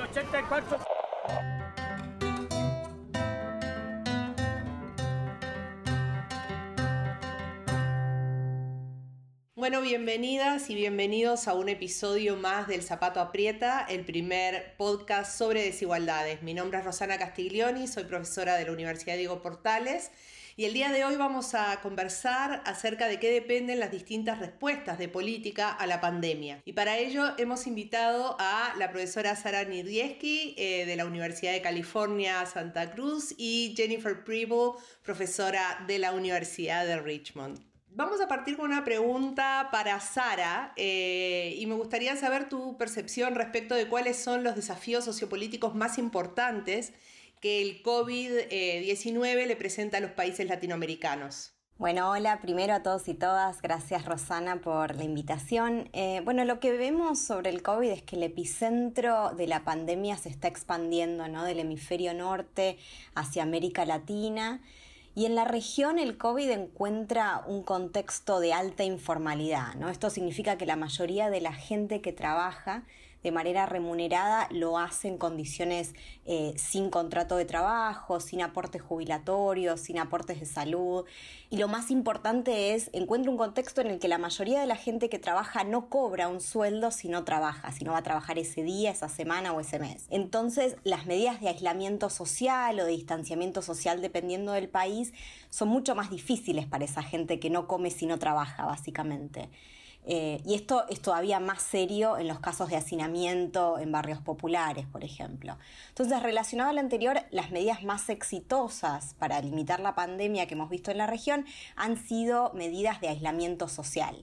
84. Bueno, bienvenidas y bienvenidos a un episodio más del Zapato Aprieta, el primer podcast sobre desigualdades. Mi nombre es Rosana Castiglioni, soy profesora de la Universidad Diego Portales y el día de hoy vamos a conversar acerca de qué dependen las distintas respuestas de política a la pandemia. Y para ello hemos invitado a la profesora Sara Niedrieski de la Universidad de California, Santa Cruz, y Jennifer Preble, profesora de la Universidad de Richmond. Vamos a partir con una pregunta para Sara y me gustaría saber tu percepción respecto de cuáles son los desafíos sociopolíticos más importantes que el COVID-19 le presenta a los países latinoamericanos. Bueno, hola primero a todos y todas, gracias Rosana por la invitación. Lo que vemos sobre el COVID es que el epicentro de la pandemia se está expandiendo, ¿no? Del hemisferio norte hacia América Latina. Y en la región el COVID encuentra un contexto de alta informalidad, ¿no? Esto significa que la mayoría de la gente que trabaja de manera remunerada lo hace en condiciones sin contrato de trabajo, sin aportes jubilatorios, sin aportes de salud. Y lo más importante es, encuentra un contexto en el que la mayoría de la gente que trabaja no cobra un sueldo si no trabaja, si no va a trabajar ese día, esa semana o ese mes. Entonces, las medidas de aislamiento social o de distanciamiento social, dependiendo del país, son mucho más difíciles para esa gente que no come si no trabaja, básicamente. Y esto es todavía más serio en los casos de hacinamiento en barrios populares, por ejemplo. Entonces, relacionado a lo anterior, las medidas más exitosas para limitar la pandemia que hemos visto en la región han sido medidas de aislamiento social.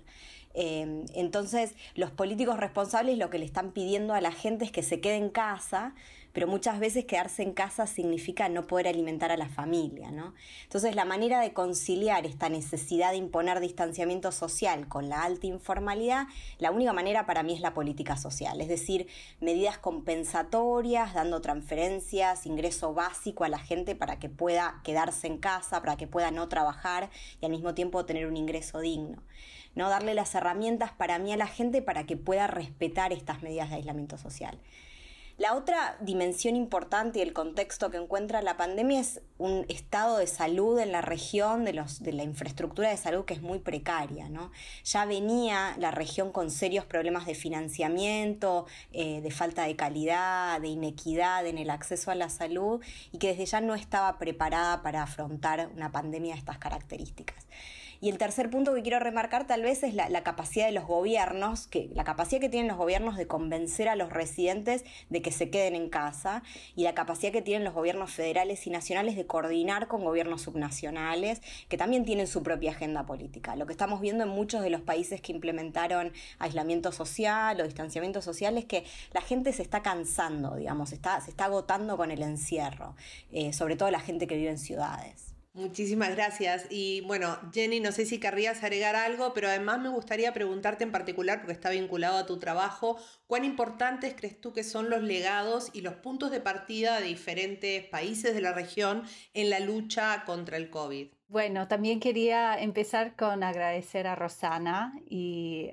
Entonces, los políticos responsables lo que le están pidiendo a la gente es que se quede en casa, pero muchas veces quedarse en casa significa no poder alimentar a la familia, ¿no? Entonces, la manera de conciliar esta necesidad de imponer distanciamiento social con la alta informalidad, la única manera para mí es la política social, es decir, medidas compensatorias, dando transferencias, ingreso básico a la gente para que pueda quedarse en casa, para que pueda no trabajar y al mismo tiempo tener un ingreso digno, ¿no? Darle las herramientas para mí a la gente para que pueda respetar estas medidas de aislamiento social. La otra dimensión importante y el contexto que encuentra la pandemia es un estado de salud en la región, de la infraestructura de salud que es muy precaria, ¿no? Ya venía la región con serios problemas de financiamiento, de falta de calidad, de inequidad en el acceso a la salud y que desde ya no estaba preparada para afrontar una pandemia de estas características. Y el tercer punto que quiero remarcar tal vez es la capacidad de los gobiernos, la capacidad que tienen los gobiernos de convencer a los residentes de que se queden en casa y la capacidad que tienen los gobiernos federales y nacionales de coordinar con gobiernos subnacionales que también tienen su propia agenda política. Lo que estamos viendo en muchos de los países que implementaron aislamiento social o distanciamiento social es que la gente se está cansando, digamos, se está agotando con el encierro, sobre todo la gente que vive en ciudades. Muchísimas gracias. Y bueno, Jenny, no sé si querrías agregar algo, pero además me gustaría preguntarte en particular, porque está vinculado a tu trabajo, ¿cuán importantes crees tú que son los legados y los puntos de partida de diferentes países de la región en la lucha contra el COVID? Bueno, también quería empezar con agradecer a Rosana y,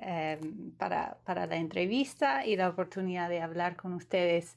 para la entrevista y la oportunidad de hablar con ustedes.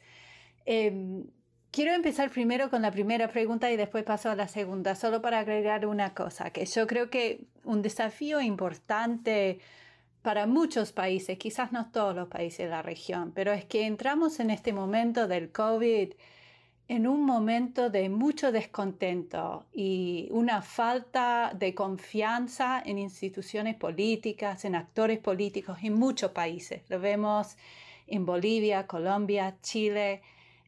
Quiero empezar primero con la primera pregunta y después paso a la segunda, solo para agregar una cosa, que yo creo que un desafío importante para muchos países, quizás no todos los países de la región, pero es que entramos en este momento del COVID en un momento de mucho descontento y una falta de confianza en instituciones políticas, en actores políticos en muchos países. Lo vemos en Bolivia, Colombia, Chile,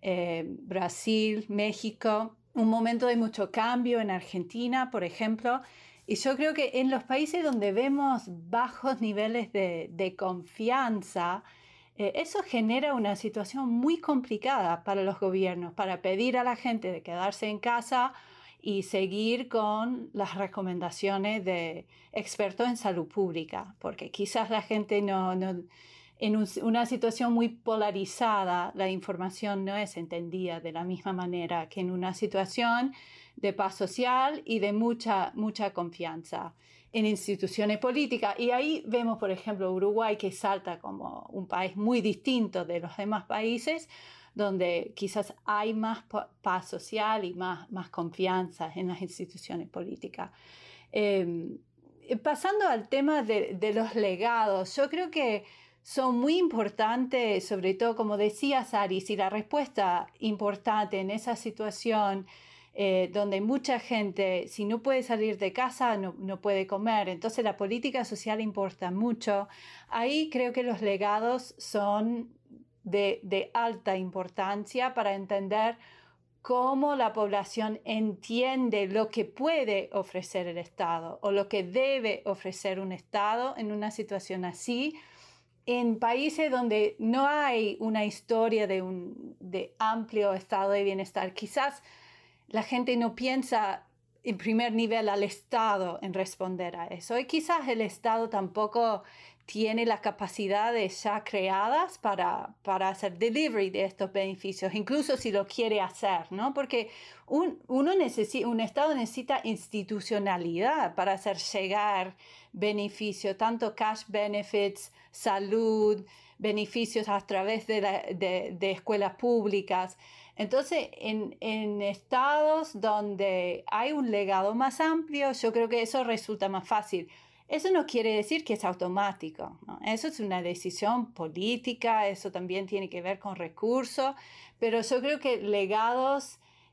Brasil, México, un momento de mucho cambio en Argentina, por ejemplo, y yo creo que en los países donde vemos bajos niveles de confianza, eso genera una situación muy complicada para los gobiernos, para pedir a la gente de quedarse en casa y seguir con las recomendaciones de expertos en salud pública, porque quizás la gente en una situación muy polarizada, la información no es entendida de la misma manera que en una situación de paz social y de mucha confianza en instituciones políticas. Y ahí vemos, por ejemplo, Uruguay, que salta como un país muy distinto de los demás países, donde quizás hay más paz social y más confianza en las instituciones políticas. Pasando al tema de los legados, yo creo que son muy importantes, sobre todo, como decía Saris, y la respuesta importante en esa situación donde mucha gente, si no puede salir de casa, no puede comer. Entonces la política social importa mucho. Ahí creo que los legados son de alta importancia para entender cómo la población entiende lo que puede ofrecer el Estado o lo que debe ofrecer un Estado en una situación así. En países donde no hay una historia de amplio estado de bienestar, quizás la gente no piensa en primer nivel al Estado en responder a eso. Y quizás el Estado tampoco tiene las capacidades ya creadas para hacer delivery de estos beneficios, incluso si lo quiere hacer, ¿no? Porque un Estado necesita institucionalidad para hacer llegar beneficios, tanto cash benefits, salud, beneficios a través de escuelas públicas. Entonces, en estados donde hay un legado más amplio, yo creo que eso resulta más fácil. Eso no quiere decir que es automático, ¿no? Eso es una decisión política, eso también tiene que ver con recursos, pero yo creo que legados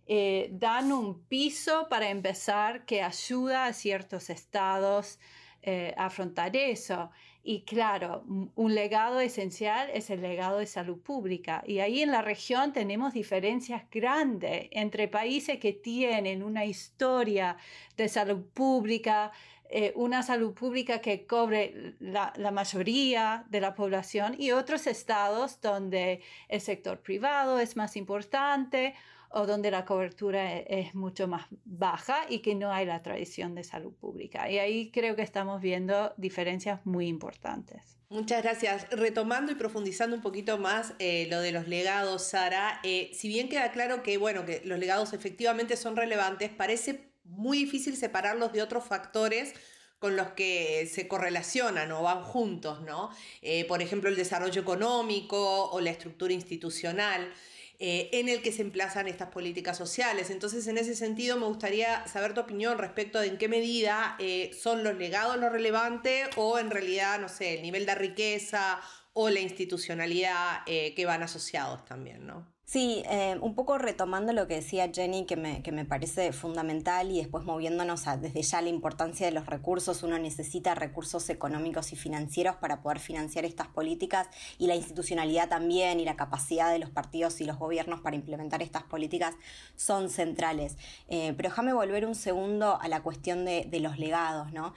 dan un piso para empezar que ayuda a ciertos estados a afrontar eso. Y claro, un legado esencial es el legado de salud pública. Y ahí en la región tenemos diferencias grandes entre países que tienen una historia de salud pública, una salud pública que cobre la mayoría de la población, y otros estados donde el sector privado es más importante o donde la cobertura es mucho más baja y que no hay la tradición de salud pública. Y ahí creo que estamos viendo diferencias muy importantes. Muchas gracias. Retomando y profundizando un poquito más lo de los legados, Sara, si bien queda claro que, que los legados efectivamente son relevantes, parece muy difícil separarlos de otros factores con los que se correlacionan o van juntos, ¿no? Por ejemplo, el desarrollo económico o la estructura institucional en el que se emplazan estas políticas sociales. Entonces, en ese sentido, me gustaría saber tu opinión respecto de en qué medida son los legados lo relevante o en realidad, no sé, el nivel de riqueza o la institucionalidad que van asociados también, ¿no? Sí, un poco retomando lo que decía Jenny, que me parece fundamental, y después moviéndonos a desde ya la importancia de los recursos. Uno necesita recursos económicos y financieros para poder financiar estas políticas, y la institucionalidad también, y la capacidad de los partidos y los gobiernos para implementar estas políticas son centrales. Pero déjame volver un segundo a la cuestión de los legados, ¿no?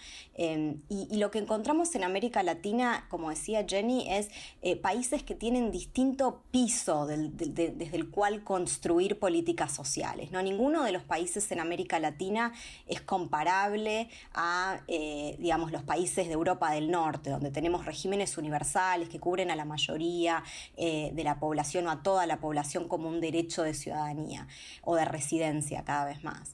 Y lo que encontramos en América Latina, como decía Jenny, es países que tienen distinto piso desde el cual construir políticas sociales, ¿no? Ninguno de los países en América Latina es comparable a, digamos, los países de Europa del Norte, donde tenemos regímenes universales que cubren a la mayoría de la población o a toda la población como un derecho de ciudadanía o de residencia cada vez más.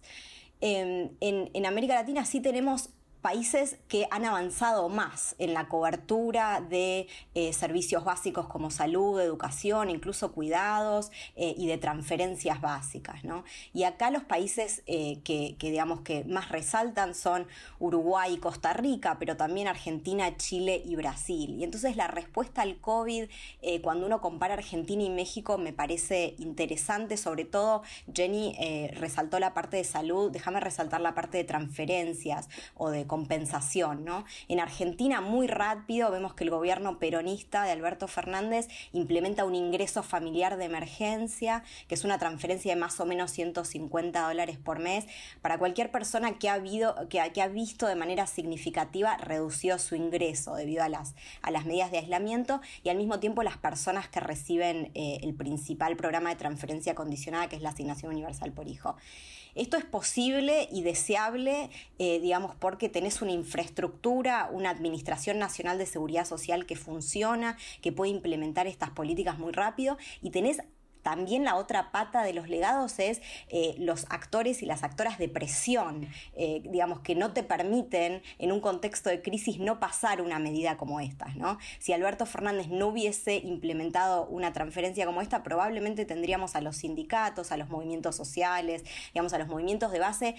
En América Latina sí tenemos países que han avanzado más en la cobertura de servicios básicos como salud, educación, incluso cuidados y de transferencias básicas, ¿no? Y acá los países digamos que más resaltan son Uruguay y Costa Rica, pero también Argentina, Chile y Brasil. Y entonces la respuesta al COVID, cuando uno compara Argentina y México, me parece interesante. Sobre todo, Jenny resaltó la parte de salud, déjame resaltar la parte de transferencias o de compensación, ¿no? En Argentina, muy rápido, vemos que el gobierno peronista de Alberto Fernández implementa un ingreso familiar de emergencia, que es una transferencia de más o menos $150 por mes para cualquier persona que ha visto de manera significativa reducido su ingreso debido a las medidas de aislamiento, y al mismo tiempo las personas que reciben el principal programa de transferencia condicionada, que es la Asignación Universal por Hijo. Esto es posible y deseable, digamos, porque tenés una infraestructura, una Administración Nacional de Seguridad Social que funciona, que puede implementar estas políticas muy rápido, y tenés también la otra pata de los legados es los actores y las actoras de presión, digamos, que no te permiten en un contexto de crisis no pasar una medida como estas, ¿no? Si Alberto Fernández no hubiese implementado una transferencia como esta, probablemente tendríamos a los sindicatos, a los movimientos sociales, digamos, a los movimientos de base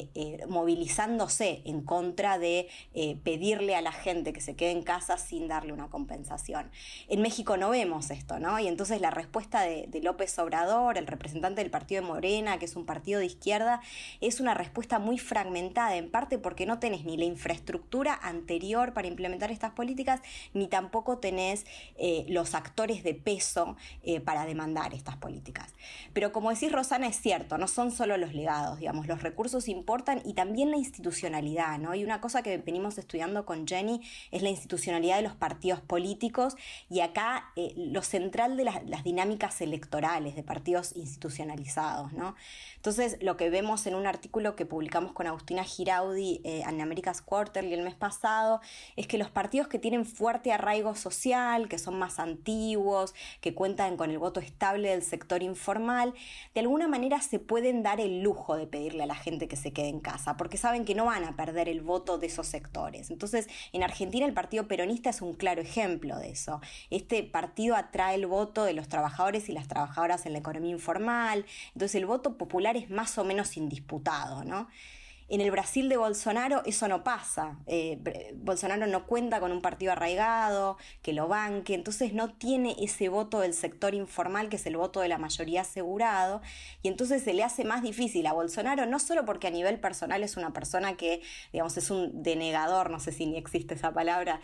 movilizándose en contra de pedirle a la gente que se quede en casa sin darle una compensación. En México no vemos esto, ¿no? Y entonces la respuesta de López Obrador, el representante del partido de Morena, que es un partido de izquierda, es una respuesta muy fragmentada, en parte porque no tenés ni la infraestructura anterior para implementar estas políticas, ni tampoco tenés los actores de peso para demandar estas políticas. Pero como decís, Rosana, es cierto, no son solo los legados, digamos, los recursos importan y también la institucionalidad, ¿no? Y una cosa que venimos estudiando con Jenny es la institucionalidad de los partidos políticos, y acá lo central de las dinámicas electorales de partidos institucionalizados, ¿no? Entonces, lo que vemos en un artículo que publicamos con Agustina Giraudi en America's Quarterly el mes pasado es que los partidos que tienen fuerte arraigo social, que son más antiguos, que cuentan con el voto estable del sector informal, de alguna manera se pueden dar el lujo de pedirle a la gente que se quede en casa, porque saben que no van a perder el voto de esos sectores. Entonces, en Argentina el Partido Peronista es un claro ejemplo de eso. Este partido atrae el voto de los trabajadores y las trabajadoras en la economía informal, entonces el voto popular es más o menos indisputado, ¿no? En el Brasil de Bolsonaro eso no pasa. Bolsonaro no cuenta con un partido arraigado que lo banque, entonces no tiene ese voto del sector informal que es el voto de la mayoría asegurado, y entonces se le hace más difícil a Bolsonaro, no solo porque a nivel personal es una persona que, digamos, es un denegador, no sé si ni existe esa palabra,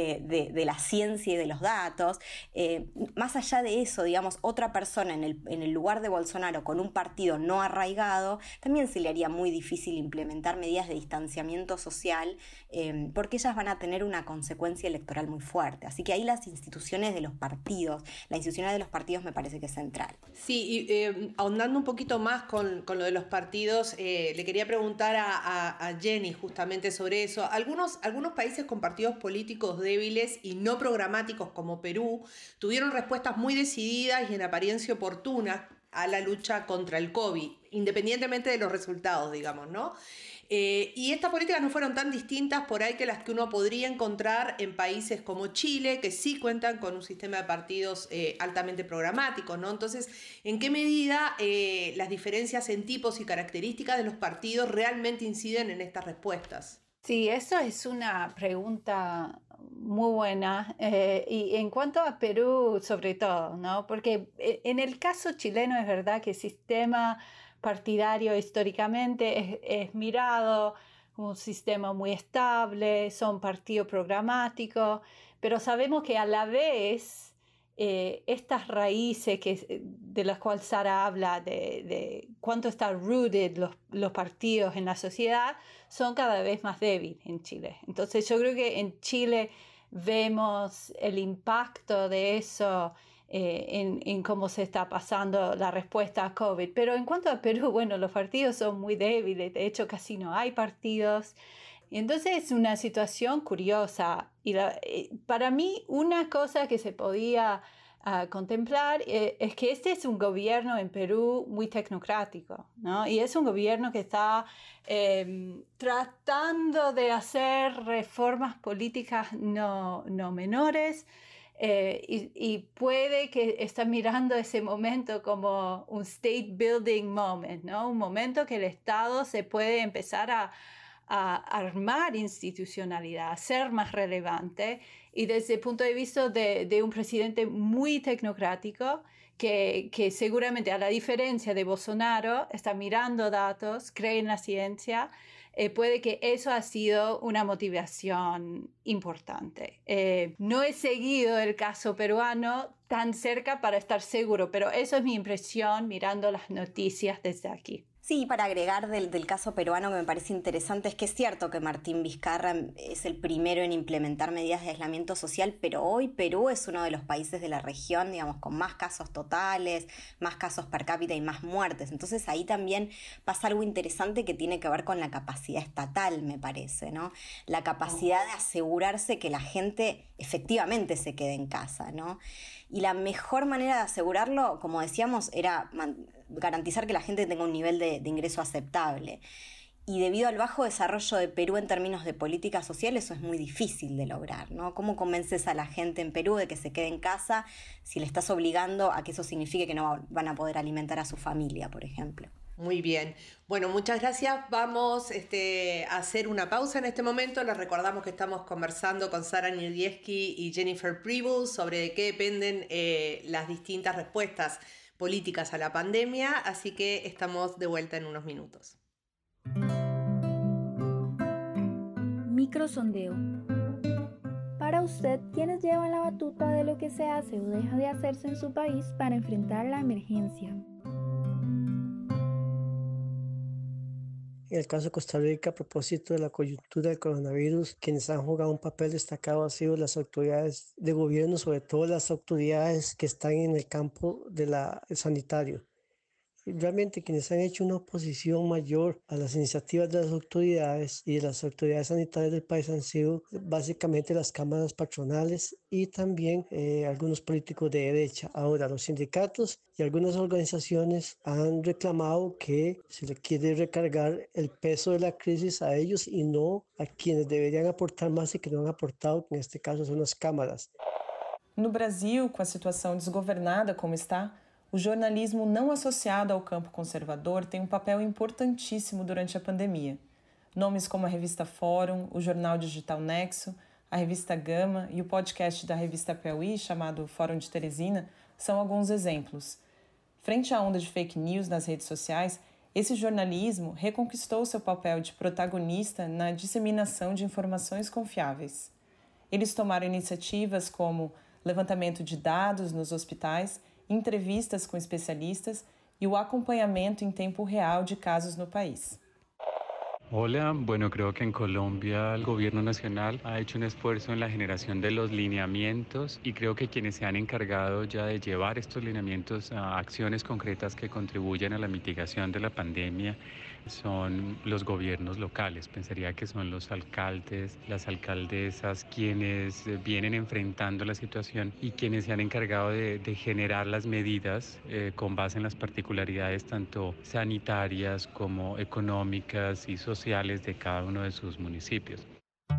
de la ciencia y de los datos. Más allá de eso, digamos, otra persona en el lugar de Bolsonaro con un partido no arraigado, también se le haría muy difícil implementar medidas de distanciamiento social, porque ellas van a tener una consecuencia electoral muy fuerte. Así que ahí las instituciones de los partidos, la institucionalidad de los partidos me parece que es central. Sí, y ahondando un poquito más con lo de los partidos, le quería preguntar a Jenny justamente sobre eso. Algunos países con partidos políticos débiles y no programáticos como Perú tuvieron respuestas muy decididas y en apariencia oportunas a la lucha contra el COVID, independientemente de los resultados, digamos, ¿no? Y estas políticas no fueron tan distintas por ahí que las que uno podría encontrar en países como Chile, que sí cuentan con un sistema de partidos altamente programáticos, ¿no? Entonces, ¿en qué medida las diferencias en tipos y características de los partidos realmente inciden en estas respuestas? Sí, eso es una pregunta muy buena, y en cuanto a Perú sobre todo, ¿no? Porque en el caso chileno es verdad que el sistema partidario históricamente es mirado como un sistema muy estable, son partidos programáticos, pero sabemos que a la vez estas raíces de las cuales Sara habla, de cuánto están rooted los partidos en la sociedad, son cada vez más débiles en Chile. Entonces yo creo que en Chile vemos el impacto de eso en cómo se está pasando la respuesta a COVID. Pero en cuanto a Perú, bueno, los partidos son muy débiles, de hecho casi no hay partidos. Y entonces es una situación curiosa. Y para mí una cosa que se podía contemplar es que este es un gobierno en Perú muy tecnocrático, ¿no? Y es un gobierno que está tratando de hacer reformas políticas no menores, y puede que está mirando ese momento como un state building moment, ¿no? Un momento que el Estado se puede empezar a armar institucionalidad, a ser más relevante, y desde el punto de vista de un presidente muy tecnocrático que seguramente, a la diferencia de Bolsonaro, está mirando datos, cree en la ciencia, puede que eso ha sido una motivación importante. No he seguido el caso peruano tan cerca para estar seguro, pero eso es mi impresión mirando las noticias desde aquí. Sí, para agregar del caso peruano que me parece interesante es que es cierto que Martín Vizcarra es el primero en implementar medidas de aislamiento social, pero hoy Perú es uno de los países de la región, digamos, con más casos totales, más casos per cápita y más muertes. Entonces ahí también pasa algo interesante que tiene que ver con la capacidad estatal, me parece, ¿no? La capacidad de asegurarse que la gente efectivamente se quede en casa, ¿no? Y la mejor manera de asegurarlo, como decíamos, era garantizar que la gente tenga un nivel de ingreso aceptable. Y debido al bajo desarrollo de Perú en términos de política social, eso es muy difícil de lograr, ¿no? ¿Cómo convences a la gente en Perú de que se quede en casa si le estás obligando a que eso signifique que no van a poder alimentar a su familia, por ejemplo? Muy bien. Bueno, muchas gracias. Vamos a hacer una pausa en este momento. Les recordamos que estamos conversando con Sara Niedrieski y Jennifer Preble sobre de qué dependen las distintas respuestas políticas a la pandemia, así que estamos de vuelta en unos minutos. Microsondeo. Para usted, ¿quiénes llevan la batuta de lo que se hace o deja de hacerse en su país para enfrentar la emergencia? En el caso de Costa Rica, a propósito de la coyuntura del coronavirus, quienes han jugado un papel destacado han sido las autoridades de gobierno, sobre todo las autoridades que están en el campo sanitario. Realmente quienes han hecho una oposición mayor a las iniciativas de las autoridades y de las autoridades sanitarias del país han sido básicamente las cámaras patronales y también algunos políticos de derecha. Ahora, los sindicatos y algunas organizaciones han reclamado que se le quiere recargar el peso de la crisis a ellos y no a quienes deberían aportar más y que no han aportado, que en este caso son las cámaras. No Brasil, com a situação desgovernada como está, o jornalismo não associado ao campo conservador tem um papel importantíssimo durante a pandemia. Nomes como a revista Fórum, o jornal digital Nexo, a revista Gama e o podcast da revista Piauí, chamado Fórum de Teresina, são alguns exemplos. Frente à onda de fake news nas redes sociais, esse jornalismo reconquistou seu papel de protagonista na disseminação de informações confiáveis. Eles tomaram iniciativas como levantamento de dados nos hospitais, entrevistas com especialistas e o acompanhamento em tempo real de casos no país. Hola, bueno, creo que en Colombia el gobierno nacional ha hecho un esfuerzo en la generación de los lineamientos y creo que quienes se han encargado ya de llevar estos lineamientos a acciones concretas que contribuyen a la mitigación de la pandemia son los gobiernos locales. Pensaría que son los alcaldes, las alcaldesas quienes vienen enfrentando la situación y quienes se han encargado de generar las medidas con base en las particularidades tanto sanitarias como económicas y sociales de cada uno de sus municipios.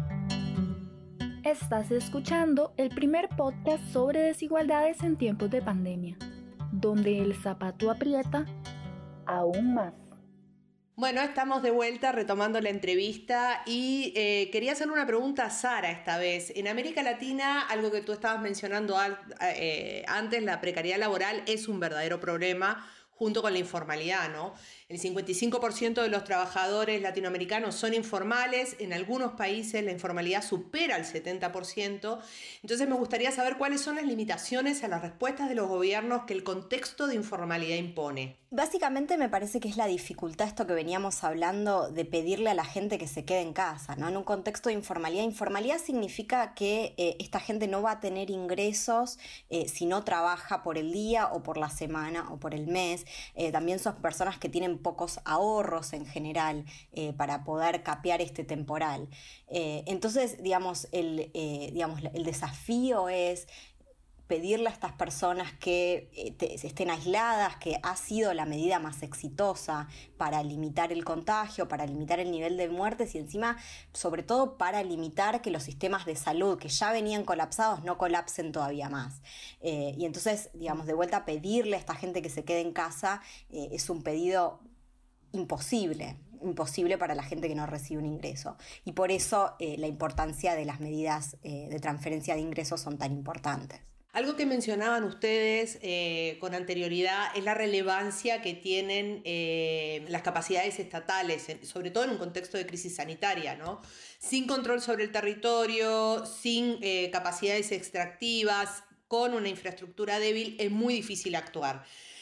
Estás escuchando el primer podcast sobre desigualdades en tiempos de pandemia, donde el zapato aprieta aún más. Bueno, estamos de vuelta retomando la entrevista y quería hacerle una pregunta a Sara esta vez. En América Latina, algo que tú estabas mencionando antes, la precariedad laboral es un verdadero problema junto con la informalidad, ¿no? El 55% de los trabajadores latinoamericanos son informales, en algunos países la informalidad supera el 70%, entonces me gustaría saber cuáles son las limitaciones a las respuestas de los gobiernos que el contexto de informalidad impone. Básicamente me parece que es la dificultad, esto que veníamos hablando, de pedirle a la gente que se quede en casa, ¿no? En un contexto de informalidad. Informalidad significa que esta gente no va a tener ingresos si no trabaja por el día o por la semana o por el mes. También son personas que tienen pocos ahorros en general para poder capear este temporal. Entonces, digamos, el desafío es pedirle a estas personas que estén aisladas, que ha sido la medida más exitosa para limitar el contagio, para limitar el nivel de muertes y encima, sobre todo, para limitar que los sistemas de salud que ya venían colapsados no colapsen todavía más. Y entonces, digamos, de vuelta pedirle a esta gente que se quede en casa es un pedido imposible para la gente que no recibe un ingreso. Y por eso la importancia de las medidas de transferencia de ingresos son tan importantes. Algo que mencionaban ustedes con anterioridad es la relevancia que tienen las capacidades estatales, sobre todo en un contexto de crisis sanitaria, ¿no? Sin control sobre el territorio, sin capacidades extractivas, con una infraestructura débil, es muy difícil actuar.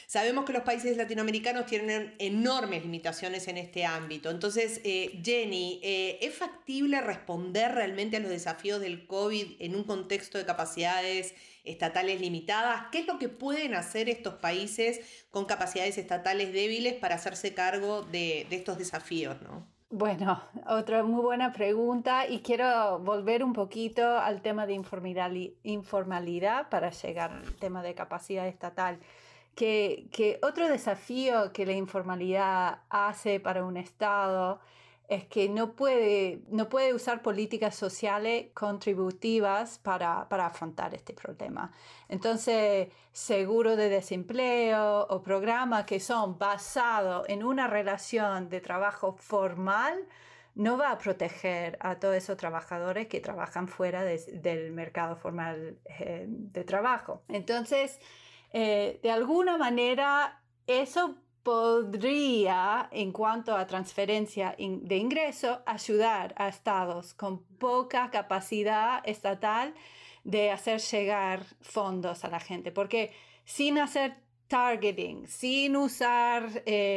Sabemos que los países latinoamericanos tienen enormes limitaciones en este ámbito. Entonces, Jenny, ¿es factible responder realmente a los desafíos del COVID en un contexto de capacidades estatales limitadas? ¿Qué es lo que pueden hacer estos países con capacidades estatales débiles para hacerse cargo de estos desafíos, ¿no? Bueno, otra muy buena pregunta y quiero volver un poquito al tema de informalidad para llegar al tema de capacidad estatal. Que otro desafío que la informalidad hace para un Estado es que no puede usar políticas sociales contributivas para afrontar este problema. Entonces, seguro de desempleo o programas que son basados en una relación de trabajo formal no va a proteger a todos esos trabajadores que trabajan fuera del mercado formal de trabajo. Entonces, de alguna manera, eso podría, en cuanto a transferencia de ingreso, ayudar a estados con poca capacidad estatal de hacer llegar fondos a la gente. Porque sin hacer targeting, sin usar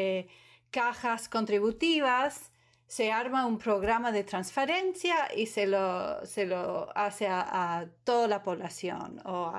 cajas contributivas, se arma un programa de transferencia y se lo hace a toda la población o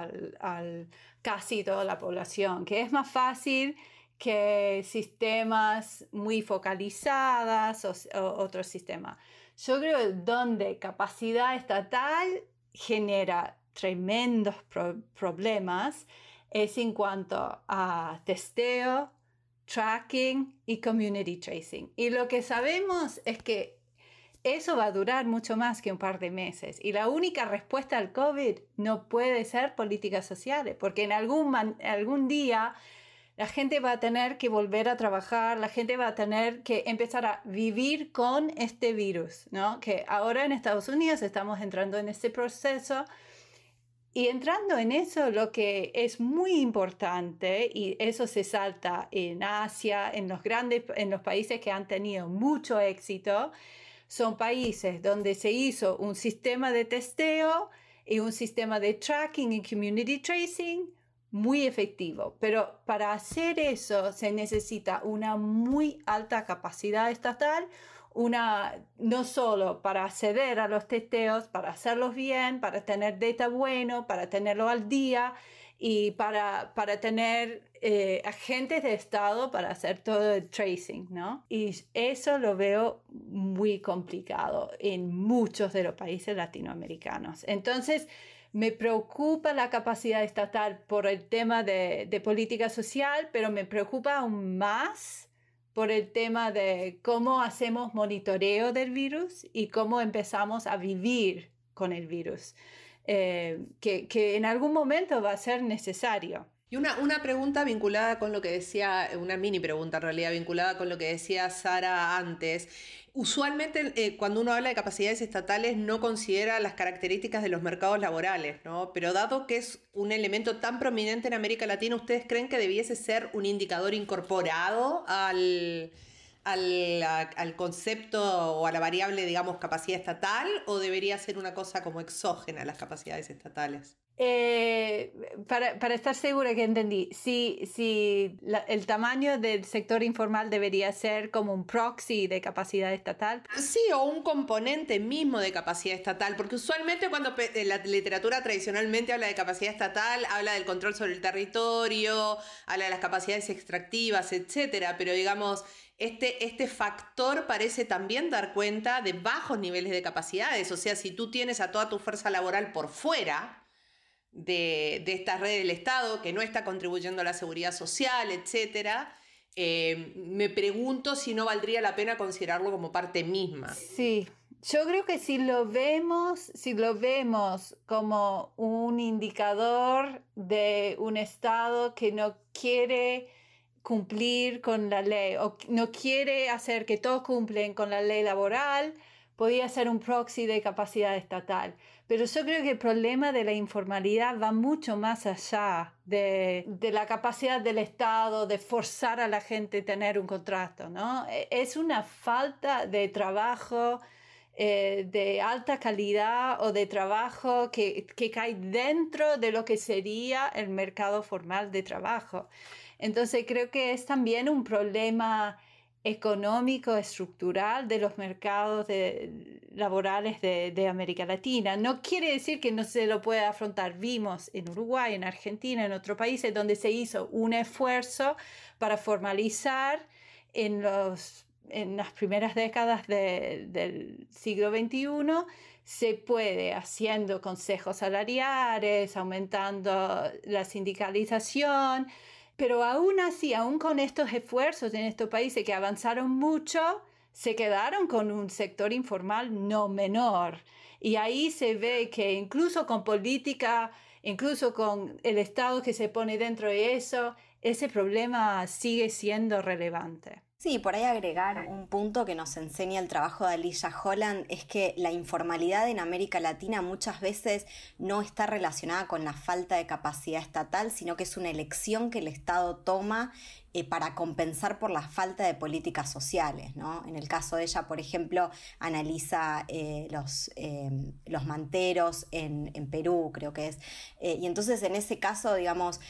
casi toda la población, que es más fácil que sistemas muy focalizados o otros sistemas. Yo creo que donde capacidad estatal genera tremendos problemas es en cuanto a testeo, tracking y community tracing. Y lo que sabemos es que eso va a durar mucho más que un par de meses. Y la única respuesta al COVID no puede ser políticas sociales, porque en algún día la gente va a tener que volver a trabajar, la gente va a tener que empezar a vivir con este virus, ¿no? Que ahora en Estados Unidos estamos entrando en este proceso. Y entrando en eso, lo que es muy importante, y eso se salta en Asia, en los países que han tenido mucho éxito, son países donde se hizo un sistema de testeo y un sistema de tracking y community tracing muy efectivo. Pero para hacer eso se necesita una muy alta capacidad estatal, no solo para acceder a los testeos, para hacerlos bien, para tener data bueno, para tenerlo al día y para tener agentes de Estado para hacer todo el tracing, ¿no? Y eso lo veo muy complicado en muchos de los países latinoamericanos. Entonces, me preocupa la capacidad estatal por el tema de política social, pero me preocupa aún más por el tema de cómo hacemos monitoreo del virus y cómo empezamos a vivir con el virus, que en algún momento va a ser necesario. Y una pregunta vinculada con lo que decía, una mini pregunta en realidad vinculada con lo que decía Sara antes. Usualmente cuando uno habla de capacidades estatales no considera las características de los mercados laborales, ¿no? Pero dado que es un elemento tan prominente en América Latina, ¿ustedes creen que debiese ser un indicador incorporado al concepto o a la variable, digamos, capacidad estatal, o debería ser una cosa como exógena a las capacidades estatales? Para estar segura que entendí, si el tamaño del sector informal debería ser como un proxy de capacidad estatal. Sí, o un componente mismo de capacidad estatal, porque usualmente cuando la literatura tradicionalmente habla de capacidad estatal, habla del control sobre el territorio, habla de las capacidades extractivas, etcétera, pero digamos, este factor parece también dar cuenta de bajos niveles de capacidades. O sea, si tú tienes a toda tu fuerza laboral por fuera de esta red del Estado que no está contribuyendo a la seguridad social, etcétera, me pregunto si no valdría la pena considerarlo como parte misma. Sí, yo creo que si lo vemos como un indicador de un Estado que no quiere cumplir con la ley o no quiere hacer que todos cumplen con la ley laboral, podría ser un proxy de capacidad estatal. Pero yo creo que el problema de la informalidad va mucho más allá de la capacidad del Estado de forzar a la gente a tener un contrato, ¿no? Es una falta de trabajo de alta calidad o de trabajo que cae dentro de lo que sería el mercado formal de trabajo. Entonces creo que es también un problema económico, estructural de los mercados laborales de América Latina. No quiere decir que no se lo pueda afrontar. Vimos en Uruguay, en Argentina, en otros países donde se hizo un esfuerzo para formalizar en las primeras décadas del siglo XXI, se puede haciendo consejos salariales, aumentando la sindicalización, pero aún así, aún con estos esfuerzos en estos países que avanzaron mucho, se quedaron con un sector informal no menor. Y ahí se ve que incluso con política, incluso con el Estado que se pone dentro de eso, ese problema sigue siendo relevante. Sí, por ahí agregar un punto que nos enseña el trabajo de Alicia Holland es que la informalidad en América Latina muchas veces no está relacionada con la falta de capacidad estatal, sino que es una elección que el Estado toma para compensar por la falta de políticas sociales, ¿no? En el caso de ella, por ejemplo, analiza los manteros en Perú, creo que es. Y entonces en ese caso, digamos,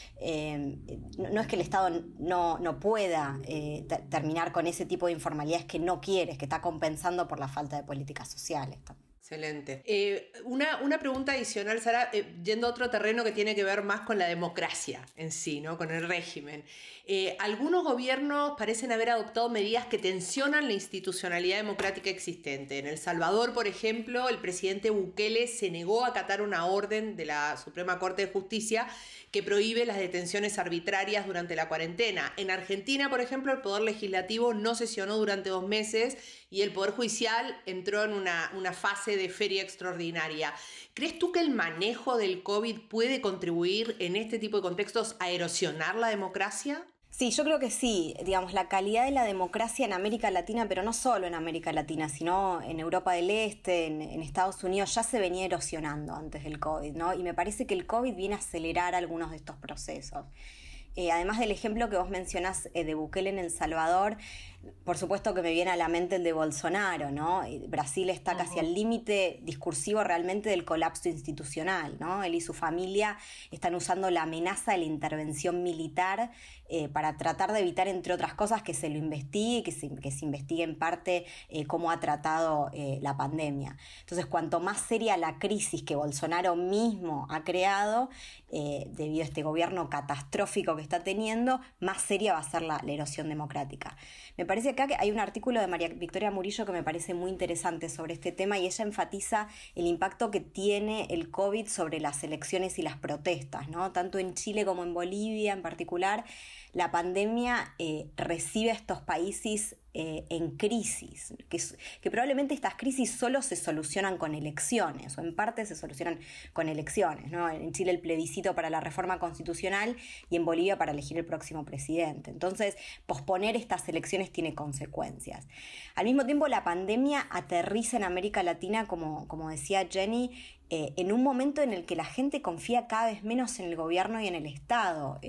no es que el Estado no pueda terminar con ese tipo de informalidades que no quiere, que está compensando por la falta de políticas sociales también. Excelente. Una pregunta adicional, Sara, yendo a otro terreno que tiene que ver más con la democracia en sí, ¿no? Con el régimen. Algunos gobiernos parecen haber adoptado medidas que tensionan la institucionalidad democrática existente. En El Salvador, por ejemplo, el presidente Bukele se negó a acatar una orden de la Suprema Corte de Justicia que prohíbe las detenciones arbitrarias durante la cuarentena. En Argentina, por ejemplo, el Poder Legislativo no sesionó durante 2 meses y el Poder Judicial entró en una fase de feria extraordinaria. ¿Crees tú que el manejo del COVID puede contribuir en este tipo de contextos a erosionar la democracia? Sí, yo creo que sí. Digamos, la calidad de la democracia en América Latina, pero no solo en América Latina, sino en Europa del Este, en Estados Unidos, ya se venía erosionando antes del COVID, ¿no? Y me parece que el COVID viene a acelerar algunos de estos procesos. Además del ejemplo que vos mencionás de Bukele en El Salvador, por supuesto que me viene a la mente el de Bolsonaro, ¿no? Brasil está casi al límite discursivo realmente del colapso institucional, ¿no? Él y su familia están usando la amenaza de la intervención militar para tratar de evitar, entre otras cosas, que se lo investigue, que se investigue en parte cómo ha tratado la pandemia. Entonces, cuanto más seria la crisis que Bolsonaro mismo ha creado, debido a este gobierno catastrófico que está teniendo, más seria va a ser la erosión democrática. Me parece acá que hay un artículo de María Victoria Murillo que me parece muy interesante sobre este tema y ella enfatiza el impacto que tiene el COVID sobre las elecciones y las protestas, ¿no? Tanto en Chile como en Bolivia en particular, la pandemia recibe a estos países en crisis, que probablemente estas crisis solo se solucionan con elecciones, o en parte se solucionan con elecciones, ¿no? En Chile el plebiscito para la reforma constitucional y en Bolivia para elegir el próximo presidente. Entonces, posponer estas elecciones tiene consecuencias. Al mismo tiempo, la pandemia aterriza en América Latina, como decía Jenny, en un momento en el que la gente confía cada vez menos en el gobierno y en el Estado.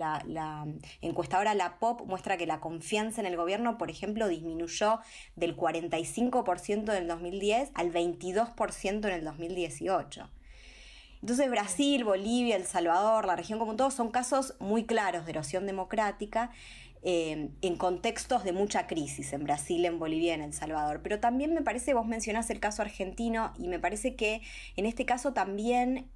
La encuestadora La Pop muestra que la confianza en el gobierno, por ejemplo, disminuyó del 45% en el 2010 al 22% en el 2018. Entonces Brasil, Bolivia, El Salvador, la región como un todo son casos muy claros de erosión democrática en contextos de mucha crisis, en Brasil, en Bolivia, en El Salvador. Pero también me parece, vos mencionás el caso argentino, y me parece que en este caso también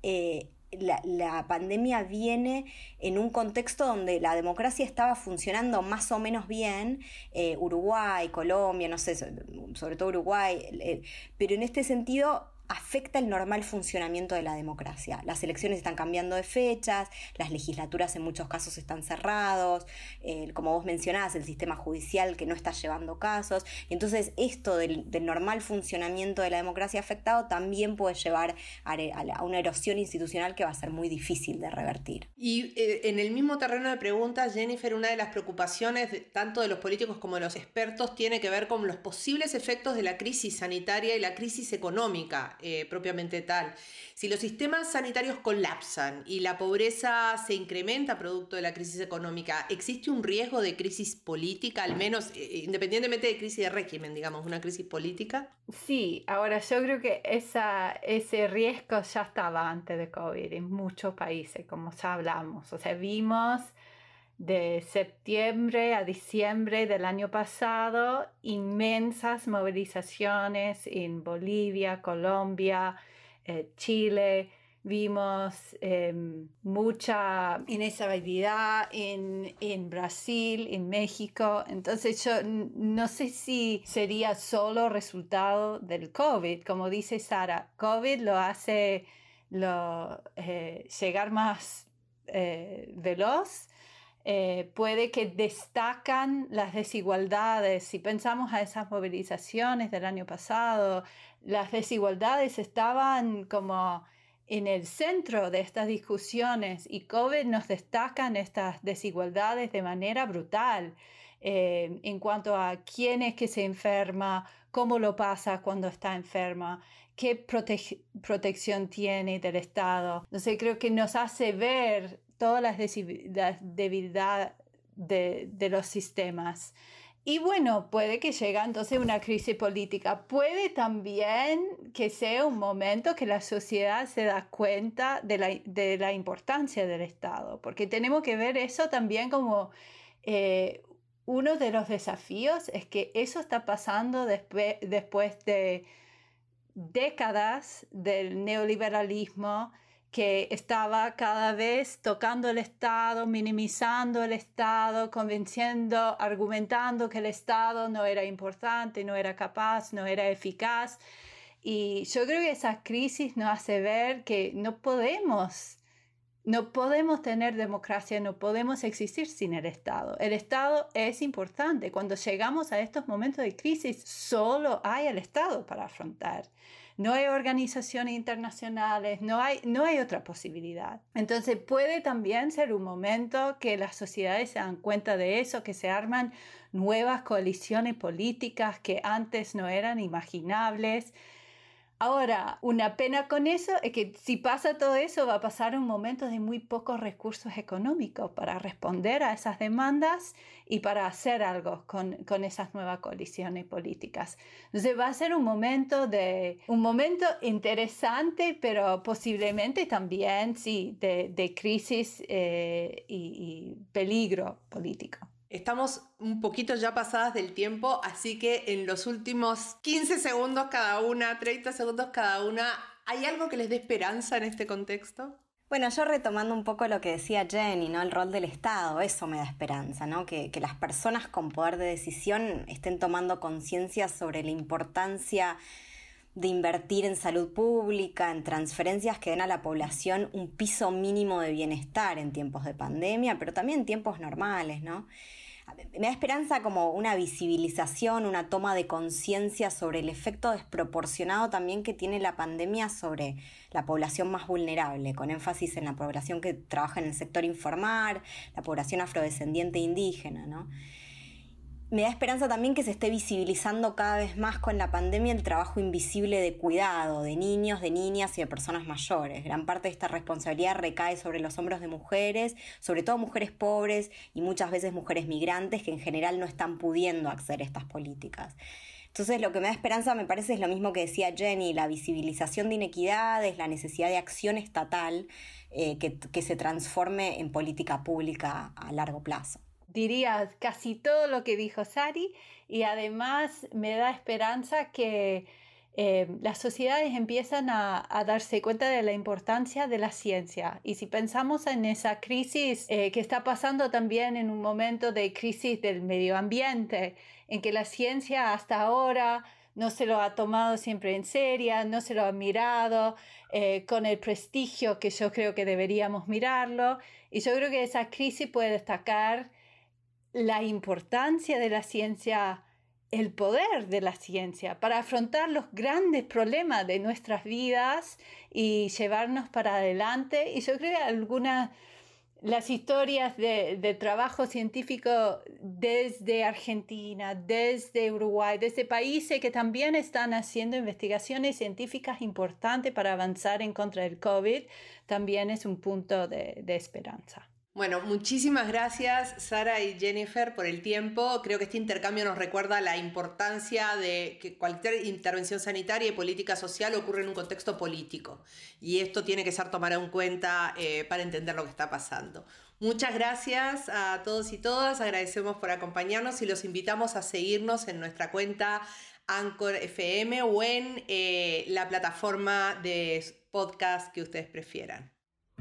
la pandemia viene en un contexto donde la democracia estaba funcionando más o menos bien, Uruguay, Colombia, no sé, sobre todo Uruguay, pero en este sentido afecta el normal funcionamiento de la democracia. Las elecciones están cambiando de fechas, las legislaturas en muchos casos están cerrados, como vos mencionás, el sistema judicial que no está llevando casos, y entonces esto del normal funcionamiento de la democracia afectado también puede llevar a una erosión institucional que va a ser muy difícil de revertir. Y en el mismo terreno de preguntas, Jennifer, una de las preocupaciones tanto de los políticos como de los expertos tiene que ver con los posibles efectos de la crisis sanitaria y la crisis económica propiamente tal. Si los sistemas sanitarios colapsan y la pobreza se incrementa producto de la crisis económica, ¿existe un riesgo de crisis política, al menos independientemente de crisis de régimen, digamos, una crisis política? Sí, ahora yo creo que ese riesgo ya estaba antes de COVID en muchos países, como ya hablamos. O sea, vimos de septiembre a diciembre del año pasado, inmensas movilizaciones en Bolivia, Colombia, Chile. Vimos mucha inestabilidad en Brasil, en México. Entonces yo no sé si sería solo resultado del COVID. Como dice Sara, COVID lo hace llegar más veloz. Puede que destacan las desigualdades. Si pensamos a esas movilizaciones del año pasado, las desigualdades estaban como en el centro de estas discusiones y COVID nos destacan estas desigualdades de manera brutal en cuanto a quién es que se enferma, cómo lo pasa cuando está enferma, qué protección tiene del Estado. Entonces creo que nos hace ver todas las debilidades de los sistemas. Y bueno, puede que llegue entonces una crisis política. Puede también que sea un momento que la sociedad se da cuenta de la importancia del Estado, porque tenemos que ver eso también como uno de los desafíos, es que eso está pasando después de décadas del neoliberalismo, que estaba cada vez tocando el Estado, minimizando el Estado, convenciendo, argumentando que el Estado no era importante, no era capaz, no era eficaz. Y yo creo que esa crisis nos hace ver que no podemos tener democracia, no podemos existir sin el Estado. El Estado es importante. Cuando llegamos a estos momentos de crisis, solo hay el Estado para afrontar. No hay organizaciones internacionales, no hay otra posibilidad. Entonces puede también ser un momento que las sociedades se dan cuenta de eso, que se arman nuevas coaliciones políticas que antes no eran imaginables. Ahora, una pena con eso es que si pasa todo eso, va a pasar un momento de muy pocos recursos económicos para responder a esas demandas y para hacer algo con esas nuevas coaliciones políticas. Entonces va a ser un momento interesante, pero posiblemente también sí, de crisis y peligro político. Estamos un poquito ya pasadas del tiempo, así que en los últimos 15 segundos cada una, 30 segundos cada una, ¿hay algo que les dé esperanza en este contexto? Bueno, yo retomando un poco lo que decía Jenny, ¿no? El rol del Estado, eso me da esperanza, ¿no? Que las personas con poder de decisión estén tomando conciencia sobre la importancia de invertir en salud pública, en transferencias que den a la población un piso mínimo de bienestar en tiempos de pandemia, pero también en tiempos normales, ¿no? Me da esperanza como una visibilización, una toma de conciencia sobre el efecto desproporcionado también que tiene la pandemia sobre la población más vulnerable, con énfasis en la población que trabaja en el sector informal, la población afrodescendiente e indígena, ¿no? Me da esperanza también que se esté visibilizando cada vez más con la pandemia el trabajo invisible de cuidado de niños, de niñas y de personas mayores. Gran parte de esta responsabilidad recae sobre los hombros de mujeres, sobre todo mujeres pobres y muchas veces mujeres migrantes que en general no están pudiendo acceder a estas políticas. Entonces lo que me da esperanza me parece es lo mismo que decía Jenny, la visibilización de inequidades, la necesidad de acción estatal que se transforme en política pública a largo plazo. Diría casi todo lo que dijo Sari, y además me da esperanza que las sociedades empiezan a darse cuenta de la importancia de la ciencia. Y si pensamos en esa crisis que está pasando también en un momento de crisis del medio ambiente, en que la ciencia hasta ahora no se lo ha tomado siempre en serio, no se lo ha mirado con el prestigio que yo creo que deberíamos mirarlo. Y yo creo que esa crisis puede destacar la importancia de la ciencia, el poder de la ciencia para afrontar los grandes problemas de nuestras vidas y llevarnos para adelante. Y yo creo que las historias de trabajo científico desde Argentina, desde Uruguay, desde países que también están haciendo investigaciones científicas importantes para avanzar en contra del COVID, también es un punto de esperanza. Bueno, muchísimas gracias Sara y Jennifer por el tiempo. Creo que este intercambio nos recuerda la importancia de que cualquier intervención sanitaria y política social ocurre en un contexto político. Y esto tiene que ser tomado en cuenta para entender lo que está pasando. Muchas gracias a todos y todas, agradecemos por acompañarnos y los invitamos a seguirnos en nuestra cuenta Anchor FM o en la plataforma de podcast que ustedes prefieran.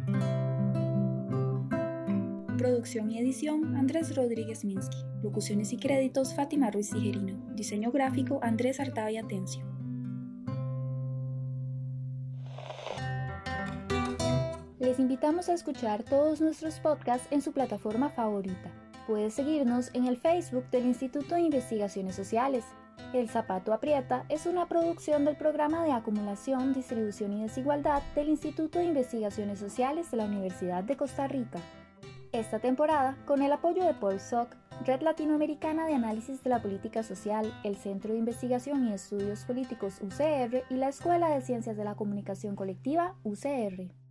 Producción y edición Andrés Rodríguez Minsky. Locuciones y créditos Fátima Ruiz Tijerino. Diseño gráfico Andrés Artavia Atencio. Les invitamos a escuchar todos nuestros podcasts en su plataforma favorita. Puedes seguirnos en el Facebook del Instituto de Investigaciones Sociales. El Zapato Aprieta es una producción del Programa de Acumulación, Distribución y Desigualdad del Instituto de Investigaciones Sociales de la Universidad de Costa Rica. Esta temporada, con el apoyo de PolSoc, Red Latinoamericana de Análisis de la Política Social, el Centro de Investigación y Estudios Políticos UCR y la Escuela de Ciencias de la Comunicación Colectiva UCR.